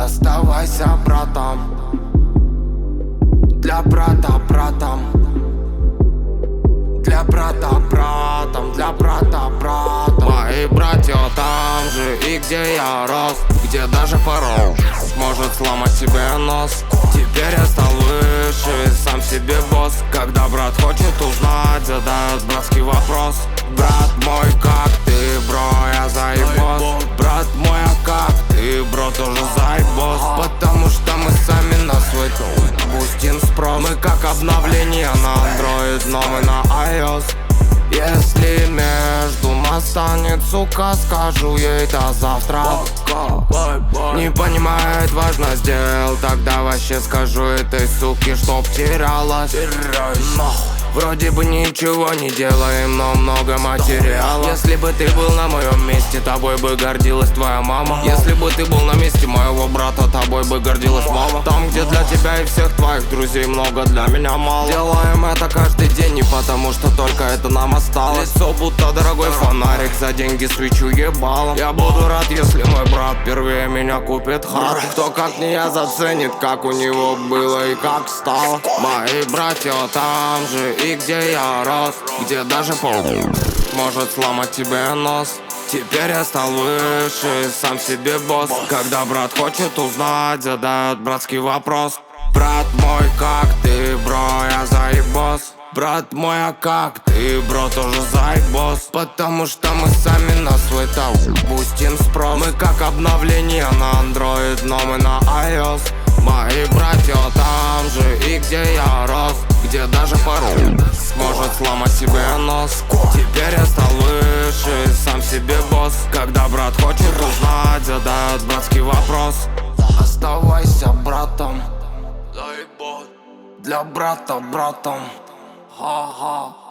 Оставайся братом. Для брата братом. Для брата братом. Для брата братом. Мои братья там же и где я рос, где даже порой может сломать себе нос. Теперь я стал выше, сам себе босс. Когда брат хочет узнать, задает братский вопрос: брат мой, как ты, бро? Я заебос. Брат мой, а как ты, бро? Тоже заебос. Потому что мы сами на свой бустим спрос. Мы как обновление на Android, но мы на iOS. Если между настанет, сука, скажу ей до завтра. Не понимает важность дел, тогда вообще скажу этой суке, чтоб терялась. Вроде бы ничего не делаем, но много материала. Если бы ты был на моем месте, тобой бы гордилась твоя мама. Если бы ты был на месте моего брата, тобой бы гордилась мама. Там, где для тебя и всех твоих друзей много, для меня мало. Делаем это каждый день, не потому что только это нам осталось. Лицо будто дорогой фонарик, за деньги свечу ебалом. Я буду рад, если мой брат первее меня купит хат. Кто как не я заценит, как у него было и как стало. Мои братья там же и где я рос, где даже пол может сломать тебе нос. Теперь я стал выше, сам себе босс. Когда брат хочет узнать, задает братский вопрос: брат мой, как ты, бро? Я заебос. Брат мой, а как ты, бро? Тоже заебос. Потому что мы сами на свой бустим спрос. Мы как обновление на Android, но мы на iOS. Мои братья там же и где я рос, где даже порой может сломать себе нос. Теперь я стал выше, сам себе босс. Когда брат хочет узнать, задает братский вопрос: оставайся братом. Для брата братом. Ха-ха.